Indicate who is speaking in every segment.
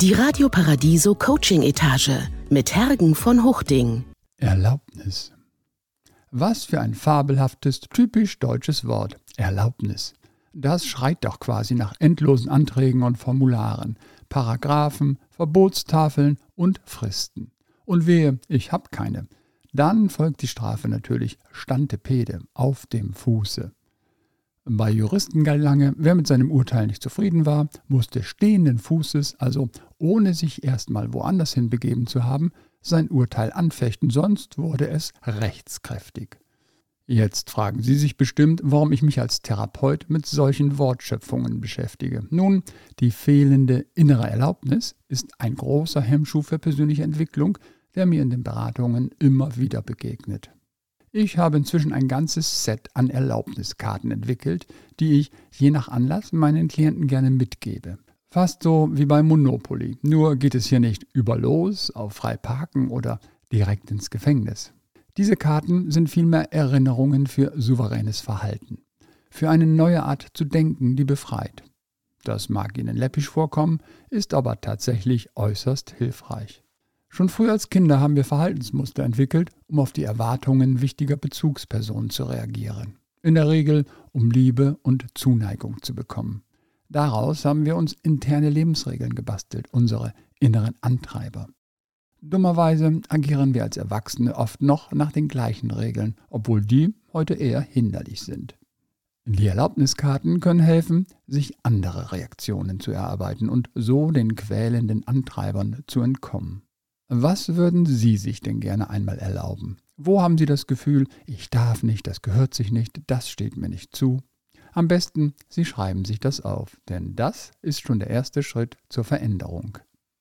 Speaker 1: Die Radio Paradiso Coaching Etage mit Hergen von Huchting.
Speaker 2: Erlaubnis. Was für ein fabelhaftes, typisch deutsches Wort. Erlaubnis. Das schreit doch quasi nach endlosen Anträgen und Formularen, Paragraphen, Verbotstafeln und Fristen. Und wehe, ich hab keine. Dann folgt die Strafe natürlich Stantepede, auf dem Fuße. Bei Juristen galt lange, wer mit seinem Urteil nicht zufrieden war, musste stehenden Fußes, also ohne sich erstmal woanders hinbegeben zu haben, sein Urteil anfechten, sonst wurde es rechtskräftig. Jetzt fragen Sie sich bestimmt, warum ich mich als Therapeut mit solchen Wortschöpfungen beschäftige. Nun, die fehlende innere Erlaubnis ist ein großer Hemmschuh für persönliche Entwicklung, der mir in den Beratungen immer wieder begegnet. Ich habe inzwischen ein ganzes Set an Erlaubniskarten entwickelt, die ich je nach Anlass meinen Klienten gerne mitgebe. Fast so wie bei Monopoly, nur geht es hier nicht über los, auf frei parken oder direkt ins Gefängnis. Diese Karten sind vielmehr Erinnerungen für souveränes Verhalten, für eine neue Art zu denken, die befreit. Das mag Ihnen läppisch vorkommen, ist aber tatsächlich äußerst hilfreich. Schon früh als Kinder haben wir Verhaltensmuster entwickelt, um auf die Erwartungen wichtiger Bezugspersonen zu reagieren. In der Regel, um Liebe und Zuneigung zu bekommen. Daraus haben wir uns interne Lebensregeln gebastelt, unsere inneren Antreiber. Dummerweise agieren wir als Erwachsene oft noch nach den gleichen Regeln, obwohl die heute eher hinderlich sind. Die Erlaubniskarten können helfen, sich andere Reaktionen zu erarbeiten und so den quälenden Antreibern zu entkommen. Was würden Sie sich denn gerne einmal erlauben? Wo haben Sie das Gefühl, ich darf nicht, das gehört sich nicht, das steht mir nicht zu? Am besten, Sie schreiben sich das auf, denn das ist schon der erste Schritt zur Veränderung.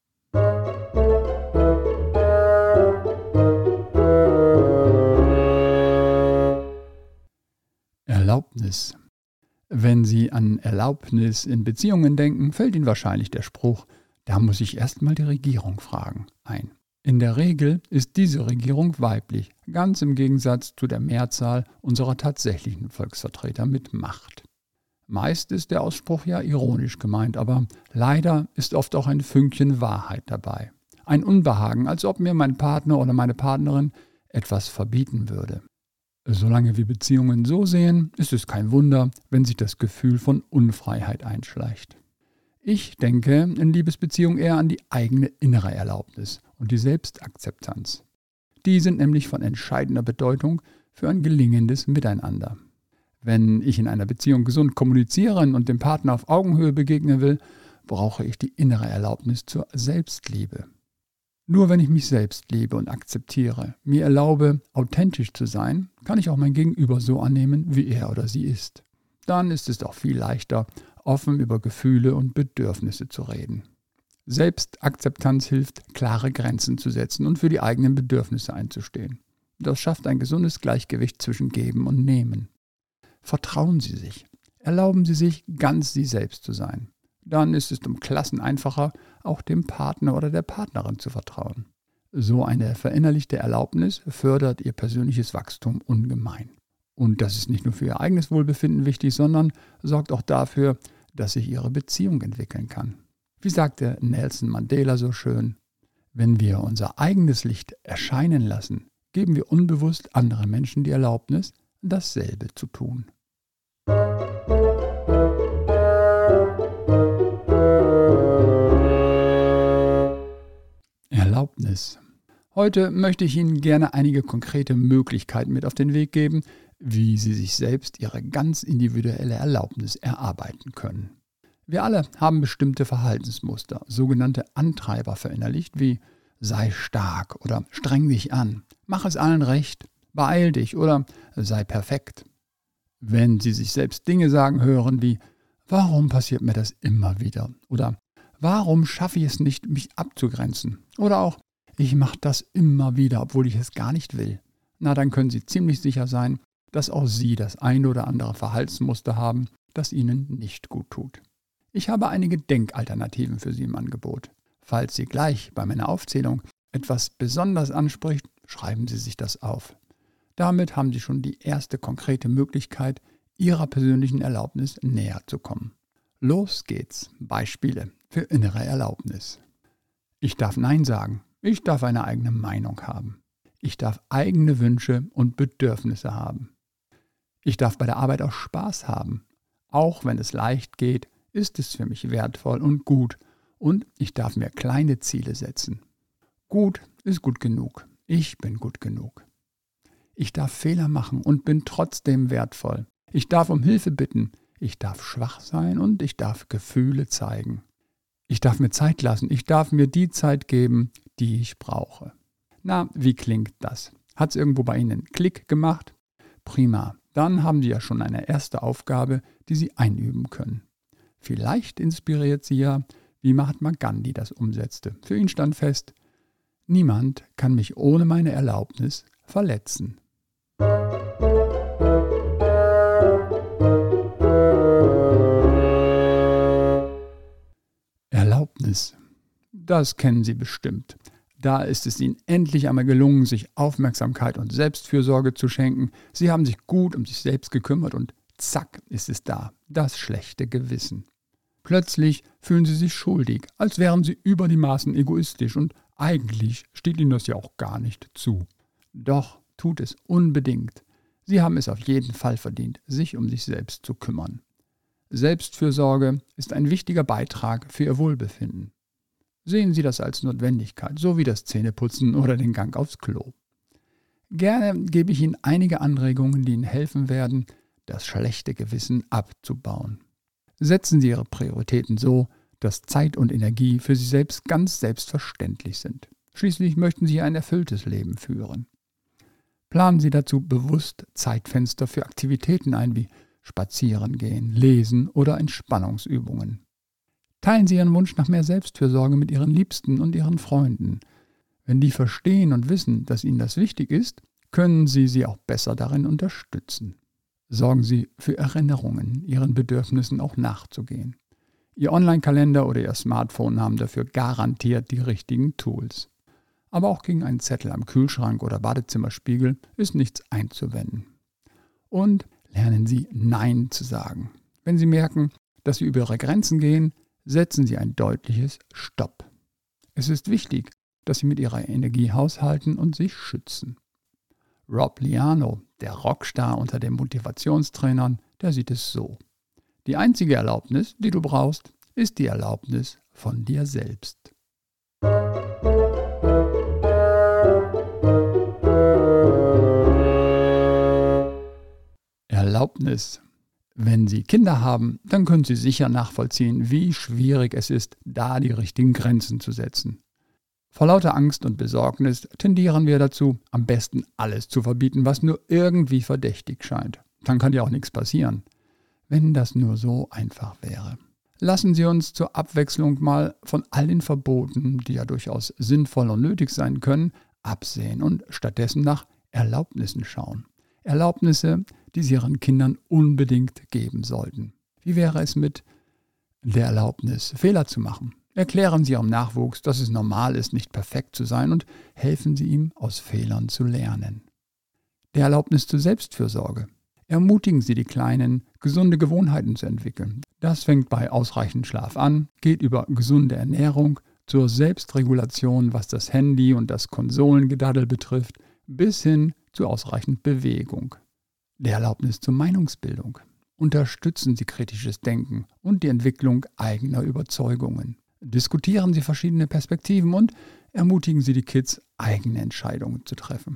Speaker 2: Erlaubnis. Wenn Sie an Erlaubnis in Beziehungen denken, fällt Ihnen wahrscheinlich der Spruch, da muss ich erstmal die Regierung fragen, ein. In der Regel ist diese Regierung weiblich, ganz im Gegensatz zu der Mehrzahl unserer tatsächlichen Volksvertreter mit Macht. Meist ist der Ausspruch ja ironisch gemeint, aber leider ist oft auch ein Fünkchen Wahrheit dabei. Ein Unbehagen, als ob mir mein Partner oder meine Partnerin etwas verbieten würde. Solange wir Beziehungen so sehen, ist es kein Wunder, wenn sich das Gefühl von Unfreiheit einschleicht. Ich denke in Liebesbeziehungen eher an die eigene innere Erlaubnis und die Selbstakzeptanz. Die sind nämlich von entscheidender Bedeutung für ein gelingendes Miteinander. Wenn ich in einer Beziehung gesund kommunizieren und dem Partner auf Augenhöhe begegnen will, brauche ich die innere Erlaubnis zur Selbstliebe. Nur wenn ich mich selbst liebe und akzeptiere, mir erlaube, authentisch zu sein, kann ich auch mein Gegenüber so annehmen, wie er oder sie ist. Dann ist es auch viel leichter, offen über Gefühle und Bedürfnisse zu reden. Selbstakzeptanz hilft, klare Grenzen zu setzen und für die eigenen Bedürfnisse einzustehen. Das schafft ein gesundes Gleichgewicht zwischen Geben und Nehmen. Vertrauen Sie sich. Erlauben Sie sich, ganz Sie selbst zu sein. Dann ist es um Klassen einfacher, auch dem Partner oder der Partnerin zu vertrauen. So eine verinnerlichte Erlaubnis fördert Ihr persönliches Wachstum ungemein. Und das ist nicht nur für Ihr eigenes Wohlbefinden wichtig, sondern sorgt auch dafür, dass sich Ihre Beziehung entwickeln kann. Wie sagte Nelson Mandela so schön, wenn wir unser eigenes Licht erscheinen lassen, geben wir unbewusst anderen Menschen die Erlaubnis, dasselbe zu tun. Erlaubnis. Heute möchte ich Ihnen gerne einige konkrete Möglichkeiten mit auf den Weg geben, wie Sie sich selbst Ihre ganz individuelle Erlaubnis erarbeiten können. Wir alle haben bestimmte Verhaltensmuster, sogenannte Antreiber verinnerlicht, wie sei stark oder streng dich an, mach es allen recht, beeil dich oder sei perfekt. Wenn Sie sich selbst Dinge sagen hören wie warum passiert mir das immer wieder oder warum schaffe ich es nicht, mich abzugrenzen oder auch ich mache das immer wieder, obwohl ich es gar nicht will, na dann können Sie ziemlich sicher sein, dass auch Sie das ein oder andere Verhaltensmuster haben, das Ihnen nicht gut tut. Ich habe einige Denkalternativen für Sie im Angebot. Falls Sie gleich bei meiner Aufzählung etwas besonders anspricht, schreiben Sie sich das auf. Damit haben Sie schon die erste konkrete Möglichkeit, Ihrer persönlichen Erlaubnis näher zu kommen. Los geht's. Beispiele für innere Erlaubnis. Ich darf Nein sagen. Ich darf eine eigene Meinung haben. Ich darf eigene Wünsche und Bedürfnisse haben. Ich darf bei der Arbeit auch Spaß haben. Auch wenn es leicht geht, ist es für mich wertvoll und gut. Und ich darf mir kleine Ziele setzen. Gut ist gut genug. Ich bin gut genug. Ich darf Fehler machen und bin trotzdem wertvoll. Ich darf um Hilfe bitten. Ich darf schwach sein und ich darf Gefühle zeigen. Ich darf mir Zeit lassen. Ich darf mir die Zeit geben, die ich brauche. Na, wie klingt das? Hat es irgendwo bei Ihnen einen Klick gemacht? Prima. Dann haben Sie ja schon eine erste Aufgabe, die Sie einüben können. Vielleicht inspiriert Sie ja, wie Mahatma Gandhi das umsetzte. Für ihn stand fest: Niemand kann mich ohne meine Erlaubnis verletzen. Erlaubnis. Das kennen Sie bestimmt. Da ist es Ihnen endlich einmal gelungen, sich Aufmerksamkeit und Selbstfürsorge zu schenken. Sie haben sich gut um sich selbst gekümmert und zack ist es da, das schlechte Gewissen. Plötzlich fühlen Sie sich schuldig, als wären Sie über die Maßen egoistisch und eigentlich steht Ihnen das ja auch gar nicht zu. Doch tut es unbedingt. Sie haben es auf jeden Fall verdient, sich um sich selbst zu kümmern. Selbstfürsorge ist ein wichtiger Beitrag für Ihr Wohlbefinden. Sehen Sie das als Notwendigkeit, so wie das Zähneputzen oder den Gang aufs Klo. Gerne gebe ich Ihnen einige Anregungen, die Ihnen helfen werden, das schlechte Gewissen abzubauen. Setzen Sie Ihre Prioritäten so, dass Zeit und Energie für Sie selbst ganz selbstverständlich sind. Schließlich möchten Sie ein erfülltes Leben führen. Planen Sie dazu bewusst Zeitfenster für Aktivitäten ein, wie Spazierengehen, Lesen oder Entspannungsübungen. Teilen Sie Ihren Wunsch nach mehr Selbstfürsorge mit Ihren Liebsten und Ihren Freunden. Wenn die verstehen und wissen, dass Ihnen das wichtig ist, können Sie sie auch besser darin unterstützen. Sorgen Sie für Erinnerungen, Ihren Bedürfnissen auch nachzugehen. Ihr Online-Kalender oder Ihr Smartphone haben dafür garantiert die richtigen Tools. Aber auch gegen einen Zettel am Kühlschrank oder Badezimmerspiegel ist nichts einzuwenden. Und lernen Sie Nein zu sagen. Wenn Sie merken, dass Sie über Ihre Grenzen gehen, setzen Sie ein deutliches Stopp. Es ist wichtig, dass Sie mit Ihrer Energie haushalten und sich schützen. Rob Liano, der Rockstar unter den Motivationstrainern, der sieht es so: Die einzige Erlaubnis, die du brauchst, ist die Erlaubnis von dir selbst. Erlaubnis. Wenn Sie Kinder haben, dann können Sie sicher nachvollziehen, wie schwierig es ist, da die richtigen Grenzen zu setzen. Vor lauter Angst und Besorgnis tendieren wir dazu, am besten alles zu verbieten, was nur irgendwie verdächtig scheint. Dann kann ja auch nichts passieren. Wenn das nur so einfach wäre. Lassen Sie uns zur Abwechslung mal von all den Verboten, die ja durchaus sinnvoll und nötig sein können, absehen und stattdessen nach Erlaubnissen schauen. Erlaubnisse, die Sie Ihren Kindern unbedingt geben sollten. Wie wäre es mit der Erlaubnis, Fehler zu machen? Erklären Sie Ihrem Nachwuchs, dass es normal ist, nicht perfekt zu sein, und helfen Sie ihm, aus Fehlern zu lernen. Der Erlaubnis zur Selbstfürsorge. Ermutigen Sie die Kleinen, gesunde Gewohnheiten zu entwickeln. Das fängt bei ausreichend Schlaf an, geht über gesunde Ernährung, zur Selbstregulation, was das Handy und das Konsolengedaddel betrifft, bis hin zu ausreichend Bewegung. Der Erlaubnis zur Meinungsbildung. Unterstützen Sie kritisches Denken und die Entwicklung eigener Überzeugungen. Diskutieren Sie verschiedene Perspektiven und ermutigen Sie die Kids, eigene Entscheidungen zu treffen.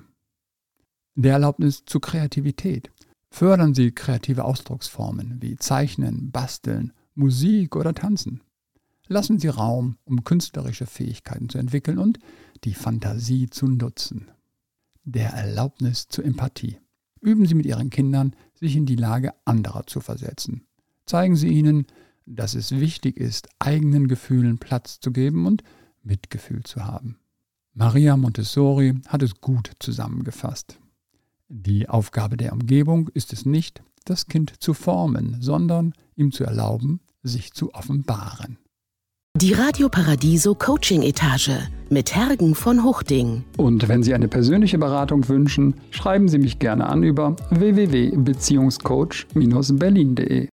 Speaker 2: Der Erlaubnis zur Kreativität. Fördern Sie kreative Ausdrucksformen wie Zeichnen, Basteln, Musik oder Tanzen. Lassen Sie Raum, um künstlerische Fähigkeiten zu entwickeln und die Fantasie zu nutzen. Der Erlaubnis zur Empathie. Üben Sie mit Ihren Kindern, sich in die Lage anderer zu versetzen. Zeigen Sie ihnen, dass es wichtig ist, eigenen Gefühlen Platz zu geben und Mitgefühl zu haben. Maria Montessori hat es gut zusammengefasst. Die Aufgabe der Umgebung ist es nicht, das Kind zu formen, sondern ihm zu erlauben, sich zu offenbaren.
Speaker 1: Die Radio Paradiso Coaching Etage mit Hergen von Huchting.
Speaker 2: Und wenn Sie eine persönliche Beratung wünschen, schreiben Sie mich gerne an über www.beziehungscoach-berlin.de.